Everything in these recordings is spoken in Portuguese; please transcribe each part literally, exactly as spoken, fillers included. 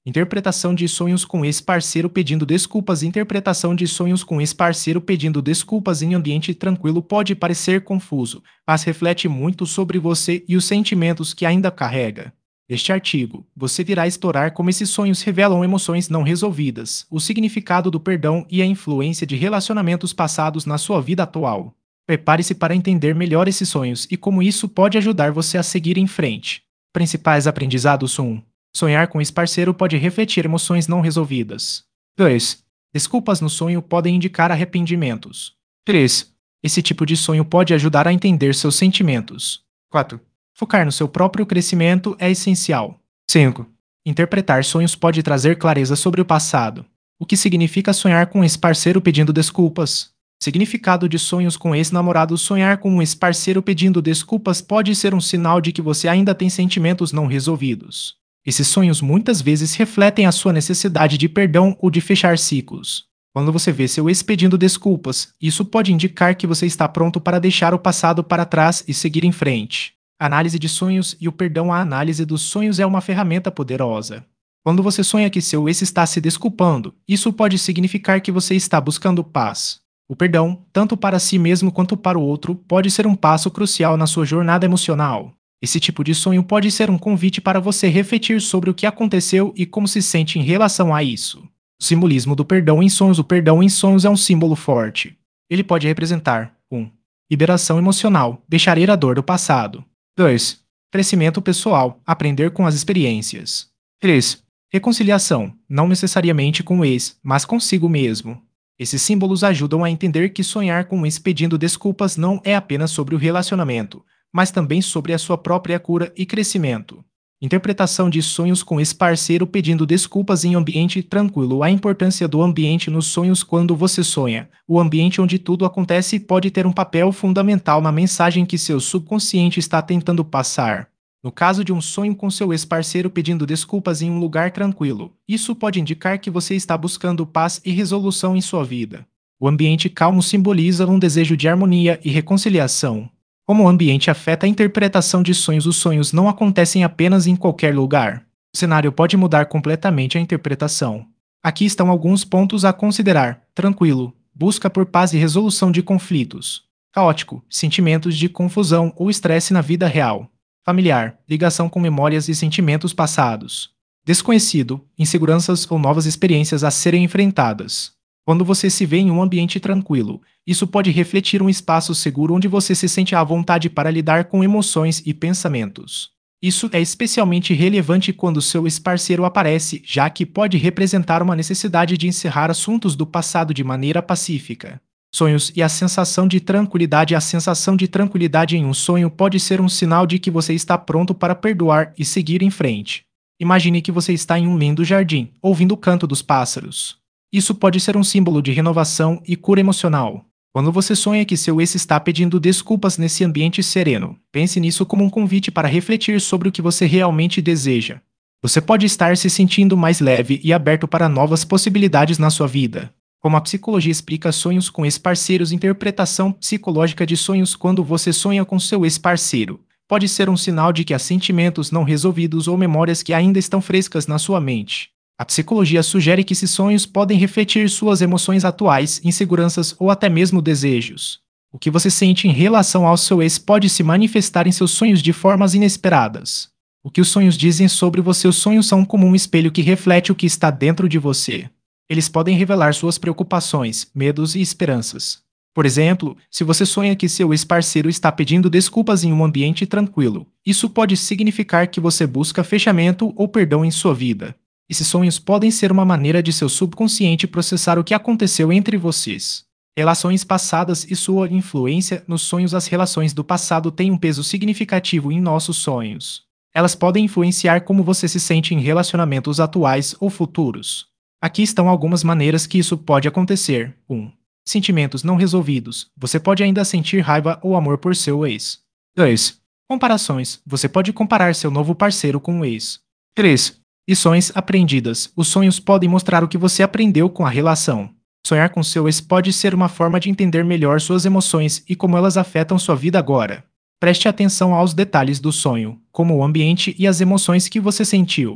Interpretação de sonhos com ex-parceiro pedindo desculpas. Interpretação de sonhos com ex-parceiro pedindo desculpas em ambiente tranquilo pode parecer confuso, mas reflete muito sobre você e os sentimentos que ainda carrega. Neste artigo, você irá explorar como esses sonhos revelam emoções não resolvidas, o significado do perdão e a influência de relacionamentos passados na sua vida atual. Prepare-se para entender melhor esses sonhos e como isso pode ajudar você a seguir em frente. Principais aprendizados: um. Sonhar com ex-parceiro pode refletir emoções não resolvidas. dois. Desculpas no sonho podem indicar arrependimentos. três. Esse tipo de sonho pode ajudar a entender seus sentimentos. quatro. Focar no seu próprio crescimento é essencial. cinco. Interpretar sonhos pode trazer clareza sobre o passado. O que significa sonhar com um ex-parceiro pedindo desculpas? Significado de sonhos com ex-namorado. Sonhar com um ex-parceiro pedindo desculpas pode ser um sinal de que você ainda tem sentimentos não resolvidos. Esses sonhos muitas vezes refletem a sua necessidade de perdão ou de fechar ciclos. Quando você vê seu ex pedindo desculpas, isso pode indicar que você está pronto para deixar o passado para trás e seguir em frente. Análise de sonhos e o perdão. A análise dos sonhos é uma ferramenta poderosa. Quando você sonha que seu ex está se desculpando, isso pode significar que você está buscando paz. O perdão, tanto para si mesmo quanto para o outro, pode ser um passo crucial na sua jornada emocional. Esse tipo de sonho pode ser um convite para você refletir sobre o que aconteceu e como se sente em relação a isso. O simbolismo do perdão em sonhos. O perdão em sonhos é um símbolo forte. Ele pode representar: um. Liberação emocional, deixar ir a dor do passado. dois. Crescimento pessoal, aprender com as experiências. três. Reconciliação, não necessariamente com o ex, mas consigo mesmo. Esses símbolos ajudam a entender que sonhar com um ex pedindo desculpas não é apenas sobre o relacionamento, mas também sobre a sua própria cura e crescimento. Interpretação de sonhos com ex-parceiro pedindo desculpas em ambiente tranquilo. A importância do ambiente nos sonhos. Quando você sonha, o ambiente onde tudo acontece pode ter um papel fundamental na mensagem que seu subconsciente está tentando passar. No caso de um sonho com seu ex-parceiro pedindo desculpas em um lugar tranquilo, isso pode indicar que você está buscando paz e resolução em sua vida. O ambiente calmo simboliza um desejo de harmonia e reconciliação. Como o ambiente afeta a interpretação de sonhos. Os sonhos não acontecem apenas em qualquer lugar. O cenário pode mudar completamente a interpretação. Aqui estão alguns pontos a considerar. Tranquilo, busca por paz e resolução de conflitos. Caótico, sentimentos de confusão ou estresse na vida real. Familiar, ligação com memórias e sentimentos passados. Desconhecido, inseguranças ou novas experiências a serem enfrentadas. Quando você se vê em um ambiente tranquilo, isso pode refletir um espaço seguro onde você se sente à vontade para lidar com emoções e pensamentos. Isso é especialmente relevante quando seu ex-parceiro aparece, já que pode representar uma necessidade de encerrar assuntos do passado de maneira pacífica. Sonhos e a sensação de tranquilidade. A sensação de tranquilidade em um sonho pode ser um sinal de que você está pronto para perdoar e seguir em frente. Imagine que você está em um lindo jardim, ouvindo o canto dos pássaros. Isso pode ser um símbolo de renovação e cura emocional. Quando você sonha que seu ex está pedindo desculpas nesse ambiente sereno, pense nisso como um convite para refletir sobre o que você realmente deseja. Você pode estar se sentindo mais leve e aberto para novas possibilidades na sua vida. Como a psicologia explica sonhos com ex-parceiros. Interpretação psicológica de sonhos. Quando você sonha com seu ex-parceiro, pode ser um sinal de que há sentimentos não resolvidos ou memórias que ainda estão frescas na sua mente. A psicologia sugere que esses sonhos podem refletir suas emoções atuais, inseguranças ou até mesmo desejos. O que você sente em relação ao seu ex pode se manifestar em seus sonhos de formas inesperadas. O que os sonhos dizem sobre você? Os sonhos são como um espelho que reflete o que está dentro de você. Eles podem revelar suas preocupações, medos e esperanças. Por exemplo, se você sonha que seu ex-parceiro está pedindo desculpas em um ambiente tranquilo, isso pode significar que você busca fechamento ou perdão em sua vida. Esses sonhos podem ser uma maneira de seu subconsciente processar o que aconteceu entre vocês. Relações passadas e sua influência nos sonhos. As relações do passado têm um peso significativo em nossos sonhos. Elas podem influenciar como você se sente em relacionamentos atuais ou futuros. Aqui estão algumas maneiras que isso pode acontecer. um. Sentimentos não resolvidos. Você pode ainda sentir raiva ou amor por seu ex. dois. Comparações. Você pode comparar seu novo parceiro com o ex. três. Lições aprendidas. Os sonhos podem mostrar o que você aprendeu com a relação. Sonhar com seu ex pode ser uma forma de entender melhor suas emoções e como elas afetam sua vida agora. Preste atenção aos detalhes do sonho, como o ambiente e as emoções que você sentiu.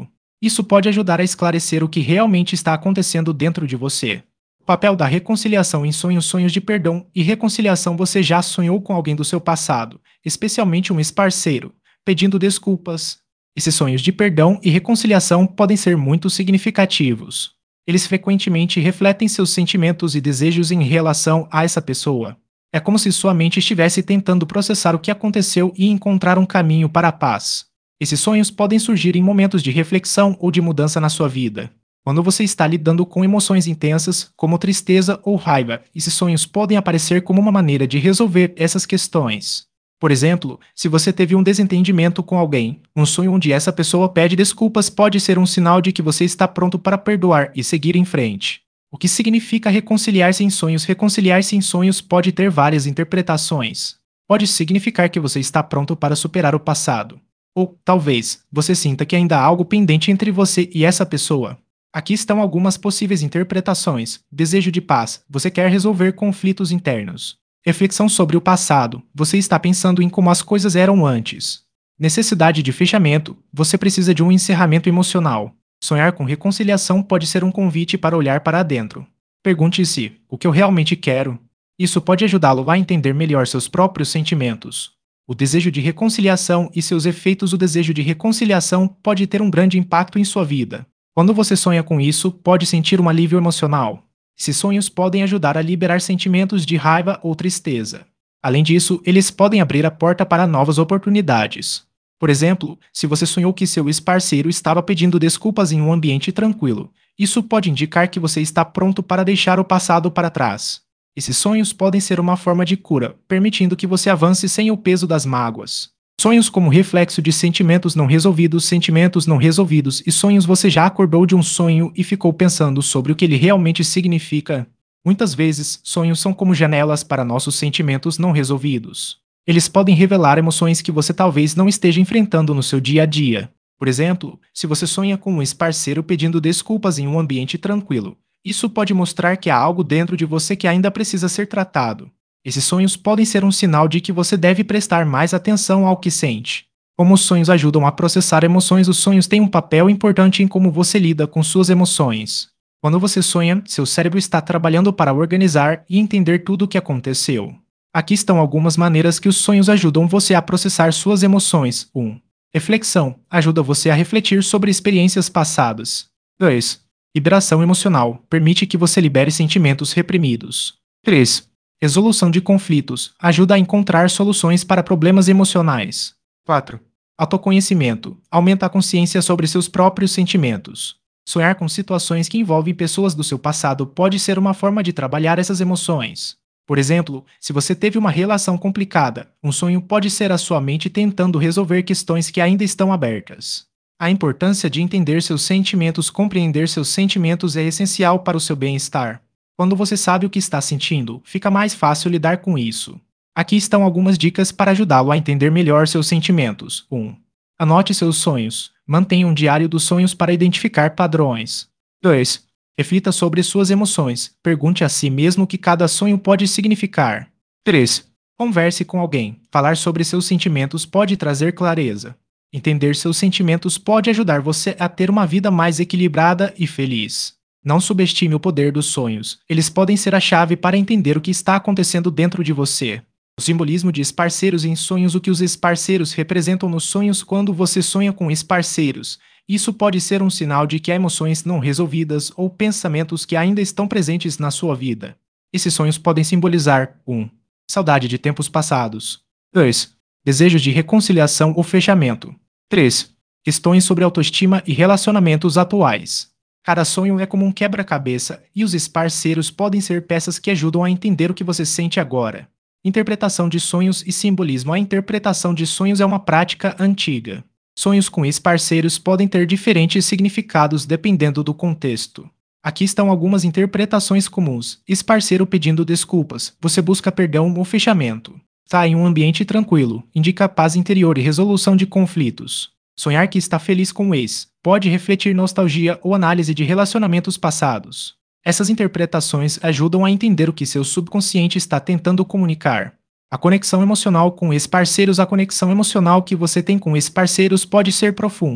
Isso pode ajudar a esclarecer o que realmente está acontecendo dentro de você. O papel da reconciliação em sonhos. Sonhos de perdão e reconciliação. Você já sonhou com alguém do seu passado, especialmente um ex-parceiro, pedindo desculpas. Esses sonhos de perdão e reconciliação podem ser muito significativos. Eles frequentemente refletem seus sentimentos e desejos em relação a essa pessoa. É como se sua mente estivesse tentando processar o que aconteceu e encontrar um caminho para a paz. Esses sonhos podem surgir em momentos de reflexão ou de mudança na sua vida. Quando você está lidando com emoções intensas, como tristeza ou raiva, esses sonhos podem aparecer como uma maneira de resolver essas questões. Por exemplo, se você teve um desentendimento com alguém, um sonho onde essa pessoa pede desculpas pode ser um sinal de que você está pronto para perdoar e seguir em frente. O que significa reconciliar-se em sonhos? Reconciliar-se em sonhos pode ter várias interpretações. Pode significar que você está pronto para superar o passado. Ou, talvez, você sinta que ainda há algo pendente entre você e essa pessoa. Aqui estão algumas possíveis interpretações. Desejo de paz. Você quer resolver conflitos internos. Reflexão sobre o passado. Você está pensando em como as coisas eram antes. Necessidade de fechamento. Você precisa de um encerramento emocional. Sonhar com reconciliação pode ser um convite para olhar para dentro. Pergunte-se: o que eu realmente quero? Isso pode ajudá-lo a entender melhor seus próprios sentimentos. O desejo de reconciliação e seus efeitos. O desejo de reconciliação pode ter um grande impacto em sua vida. Quando você sonha com isso, pode sentir um alívio emocional. Esses sonhos podem ajudar a liberar sentimentos de raiva ou tristeza. Além disso, eles podem abrir a porta para novas oportunidades. Por exemplo, se você sonhou que seu ex-parceiro estava pedindo desculpas em um ambiente tranquilo, isso pode indicar que você está pronto para deixar o passado para trás. Esses sonhos podem ser uma forma de cura, permitindo que você avance sem o peso das mágoas. Sonhos como reflexo de sentimentos não resolvidos. Sentimentos não resolvidos e sonhos. Você já acordou de um sonho e ficou pensando sobre o que ele realmente significa? Muitas vezes, sonhos são como janelas para nossos sentimentos não resolvidos. Eles podem revelar emoções que você talvez não esteja enfrentando no seu dia a dia. Por exemplo, se você sonha com um ex-parceiro pedindo desculpas em um ambiente tranquilo, isso pode mostrar que há algo dentro de você que ainda precisa ser tratado. Esses sonhos podem ser um sinal de que você deve prestar mais atenção ao que sente. Como os sonhos ajudam a processar emoções. Os sonhos têm um papel importante em como você lida com suas emoções. Quando você sonha, seu cérebro está trabalhando para organizar e entender tudo o que aconteceu. Aqui estão algumas maneiras que os sonhos ajudam você a processar suas emoções. um. Reflexão. Ajuda você a refletir sobre experiências passadas. dois. Liberação emocional. Permite que você libere sentimentos reprimidos. três. Resolução de conflitos. Ajuda a encontrar soluções para problemas emocionais. quatro. Autoconhecimento. Aumenta a consciência sobre seus próprios sentimentos. Sonhar com situações que envolvem pessoas do seu passado pode ser uma forma de trabalhar essas emoções. Por exemplo, se você teve uma relação complicada, um sonho pode ser a sua mente tentando resolver questões que ainda estão abertas. A importância de entender seus sentimentos. Compreender seus sentimentos é essencial para o seu bem-estar. Quando você sabe o que está sentindo, fica mais fácil lidar com isso. Aqui estão algumas dicas para ajudá-lo a entender melhor seus sentimentos. um. Anote seus sonhos. Mantenha um diário dos sonhos para identificar padrões. dois. Reflita sobre suas emoções. Pergunte a si mesmo o que cada sonho pode significar. três. Converse com alguém. Falar sobre seus sentimentos pode trazer clareza. Entender seus sentimentos pode ajudar você a ter uma vida mais equilibrada e feliz. Não subestime o poder dos sonhos. Eles podem ser a chave para entender o que está acontecendo dentro de você. O simbolismo de ex-parceiros em sonhos. O que os ex-parceiros representam nos sonhos. Quando você sonha com ex-parceiros, isso pode ser um sinal de que há emoções não resolvidas ou pensamentos que ainda estão presentes na sua vida. Esses sonhos podem simbolizar um. Saudade de tempos passados. dois. Desejos de reconciliação ou fechamento. três. Questões sobre autoestima e relacionamentos atuais. Cada sonho é como um quebra-cabeça, e os ex-parceiros podem ser peças que ajudam a entender o que você sente agora. Interpretação de sonhos e simbolismo. A interpretação de sonhos é uma prática antiga. Sonhos com ex-parceiros podem ter diferentes significados dependendo do contexto. Aqui estão algumas interpretações comuns. Ex-parceiro pedindo desculpas. Você busca perdão ou fechamento. Está em um ambiente tranquilo. Indica paz interior e resolução de conflitos. Sonhar que está feliz com o ex. Pode refletir nostalgia ou análise de relacionamentos passados. Essas interpretações ajudam a entender o que seu subconsciente está tentando comunicar. A conexão emocional com ex-parceiros. A conexão emocional que você tem com ex-parceiros pode ser profunda.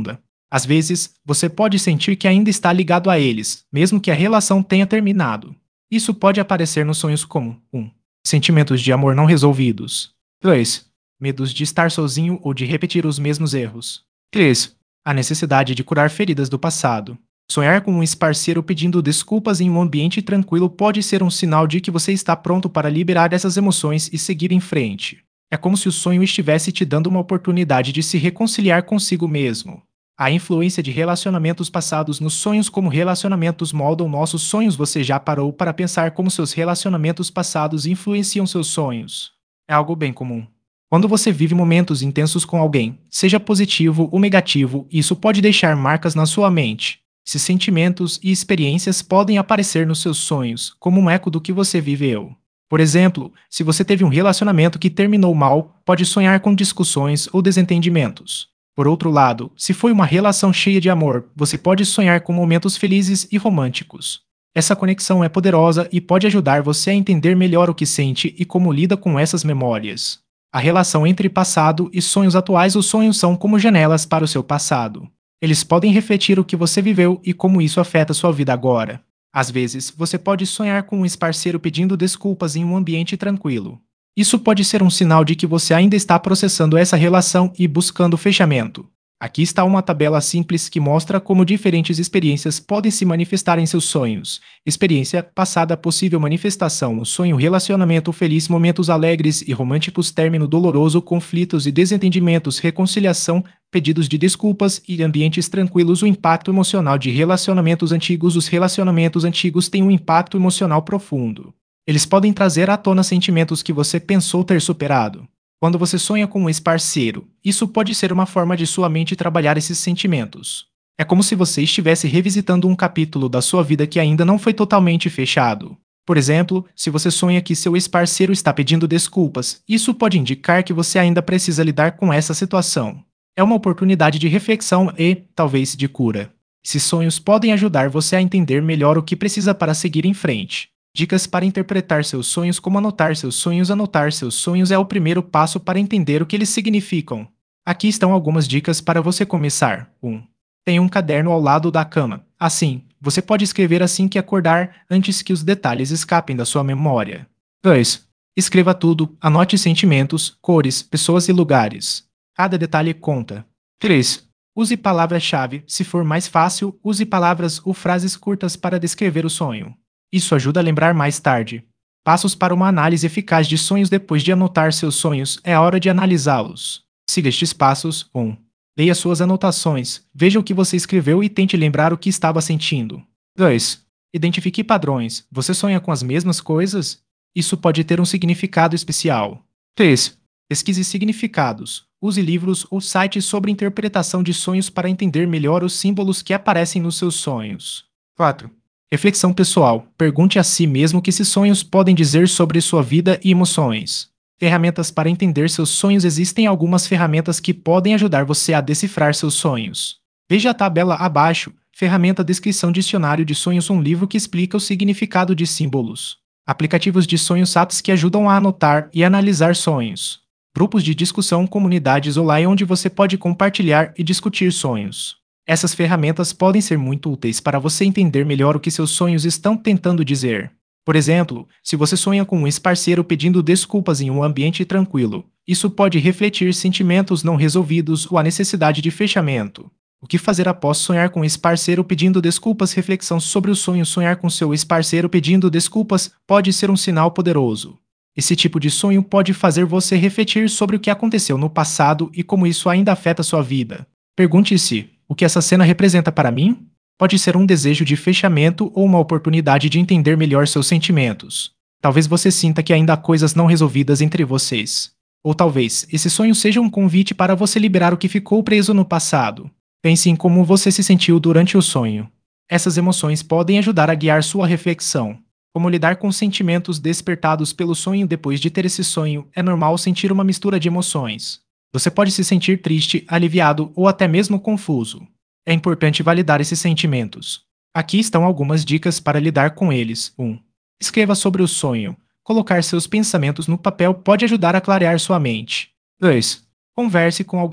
Às vezes, você pode sentir que ainda está ligado a eles, mesmo que a relação tenha terminado. Isso pode aparecer nos sonhos como um Sentimentos de amor não resolvidos. dois Medos de estar sozinho ou de repetir os mesmos erros. três A necessidade de curar feridas do passado. Sonhar com um ex-parceiro pedindo desculpas em um ambiente tranquilo pode ser um sinal de que você está pronto para liberar essas emoções e seguir em frente. É como se o sonho estivesse te dando uma oportunidade de se reconciliar consigo mesmo. A influência de relacionamentos passados nos sonhos. Como relacionamentos moldam nossos sonhos? Você já parou para pensar como seus relacionamentos passados influenciam seus sonhos? É algo bem comum. Quando você vive momentos intensos com alguém, seja positivo ou negativo, isso pode deixar marcas na sua mente. Esses sentimentos e experiências podem aparecer nos seus sonhos, como um eco do que você viveu. Por exemplo, se você teve um relacionamento que terminou mal, pode sonhar com discussões ou desentendimentos. Por outro lado, se foi uma relação cheia de amor, você pode sonhar com momentos felizes e românticos. Essa conexão é poderosa e pode ajudar você a entender melhor o que sente e como lida com essas memórias. A relação entre passado e sonhos atuais. Os sonhos são como janelas para o seu passado. Eles podem refletir o que você viveu e como isso afeta sua vida agora. Às vezes, você pode sonhar com um ex-parceiro pedindo desculpas em um ambiente tranquilo. Isso pode ser um sinal de que você ainda está processando essa relação e buscando fechamento. Aqui está uma tabela simples que mostra como diferentes experiências podem se manifestar em seus sonhos. Experiência passada: possível manifestação: o sonho, relacionamento feliz, momentos alegres e românticos, término doloroso, conflitos e desentendimentos, reconciliação, pedidos de desculpas e ambientes tranquilos. O impacto emocional de relacionamentos antigos. Os relacionamentos antigos têm um impacto emocional profundo. Eles podem trazer à tona sentimentos que você pensou ter superado. Quando você sonha com um ex-parceiro, isso pode ser uma forma de sua mente trabalhar esses sentimentos. É como se você estivesse revisitando um capítulo da sua vida que ainda não foi totalmente fechado. Por exemplo, se você sonha que seu ex-parceiro está pedindo desculpas, isso pode indicar que você ainda precisa lidar com essa situação. É uma oportunidade de reflexão e, talvez, de cura. Esses sonhos podem ajudar você a entender melhor o que precisa para seguir em frente. Dicas para interpretar seus sonhos. Como anotar seus sonhos? Anotar seus sonhos é o primeiro passo para entender o que eles significam. Aqui estão algumas dicas para você começar. um Tenha um caderno ao lado da cama. Assim, você pode escrever assim que acordar, antes que os detalhes escapem da sua memória. dois Escreva tudo, anote sentimentos, cores, pessoas e lugares. Cada detalhe conta. três Use palavras-chave. Se for mais fácil, use palavras ou frases curtas para descrever o sonho. Isso ajuda a lembrar mais tarde. Passos para uma análise eficaz de sonhos. Depois de anotar seus sonhos, é hora de analisá-los. Siga estes passos. um Leia suas anotações, veja o que você escreveu e tente lembrar o que estava sentindo. dois Identifique padrões. Você sonha com as mesmas coisas? Isso pode ter um significado especial. três Pesquise significados. Use livros ou sites sobre interpretação de sonhos para entender melhor os símbolos que aparecem nos seus sonhos. quatro Reflexão pessoal. Pergunte a si mesmo o que esses sonhos podem dizer sobre sua vida e emoções. Ferramentas para entender seus sonhos. Existem algumas ferramentas que podem ajudar você a decifrar seus sonhos. Veja a tabela abaixo. Ferramenta Descrição: Dicionário de Sonhos, um livro que explica o significado de símbolos. Aplicativos de sonhos, apps que ajudam a anotar e analisar sonhos. Grupos de discussão, comunidades online onde você pode compartilhar e discutir sonhos. Essas ferramentas podem ser muito úteis para você entender melhor o que seus sonhos estão tentando dizer. Por exemplo, se você sonha com um ex-parceiro pedindo desculpas em um ambiente tranquilo, isso pode refletir sentimentos não resolvidos ou a necessidade de fechamento. O que fazer após sonhar com um ex-parceiro pedindo desculpas? Reflexão sobre o sonho. Sonhar com seu ex-parceiro pedindo desculpas pode ser um sinal poderoso. Esse tipo de sonho pode fazer você refletir sobre o que aconteceu no passado e como isso ainda afeta sua vida. Pergunte-se: o que essa cena representa para mim? Pode ser um desejo de fechamento ou uma oportunidade de entender melhor seus sentimentos. Talvez você sinta que ainda há coisas não resolvidas entre vocês. Ou talvez esse sonho seja um convite para você liberar o que ficou preso no passado. Pense em como você se sentiu durante o sonho. Essas emoções podem ajudar a guiar sua reflexão. Como lidar com sentimentos despertados pelo sonho? Depois de ter esse sonho, é normal sentir uma mistura de emoções. Você pode se sentir triste, aliviado ou até mesmo confuso. É importante validar esses sentimentos. Aqui estão algumas dicas para lidar com eles. um Escreva sobre o sonho. Colocar seus pensamentos no papel pode ajudar a clarear sua mente. dois Converse com alguém.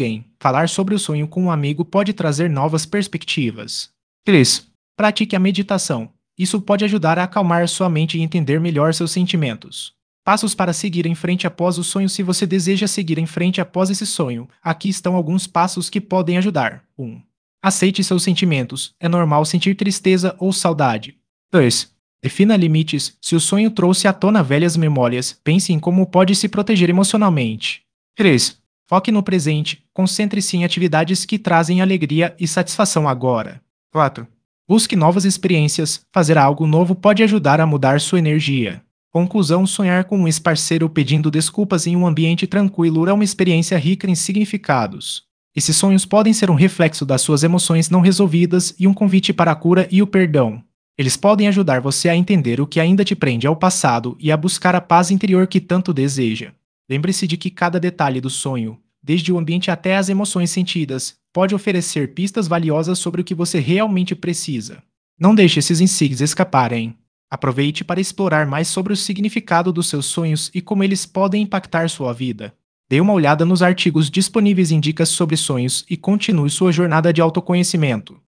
Falar sobre o sonho com um amigo pode trazer novas perspectivas. três. Pratique a meditação. Isso pode ajudar a acalmar sua mente e entender melhor seus sentimentos. Passos para seguir em frente após o sonho. Se você deseja seguir em frente após esse sonho, aqui estão alguns passos que podem ajudar. um. Aceite seus sentimentos. É normal sentir tristeza ou saudade. dois. Defina limites. Se o sonho trouxe à tona velhas memórias, pense em como pode se proteger emocionalmente. três. Foque no presente. Concentre-se em atividades que trazem alegria e satisfação agora. quatro. Busque novas experiências. Fazer algo novo pode ajudar a mudar sua energia. Conclusão: sonhar com um ex-parceiro pedindo desculpas em um ambiente tranquilo é uma experiência rica em significados. Esses sonhos podem ser um reflexo das suas emoções não resolvidas e um convite para a cura e o perdão. Eles podem ajudar você a entender o que ainda te prende ao passado e a buscar a paz interior que tanto deseja. Lembre-se de que cada detalhe do sonho, desde o ambiente até as emoções sentidas, pode oferecer pistas valiosas sobre o que você realmente precisa. Não deixe esses insights escaparem. Aproveite para explorar mais sobre o significado dos seus sonhos e como eles podem impactar sua vida. Dê uma olhada nos artigos disponíveis em Dicas sobre Sonhos e continue sua jornada de autoconhecimento.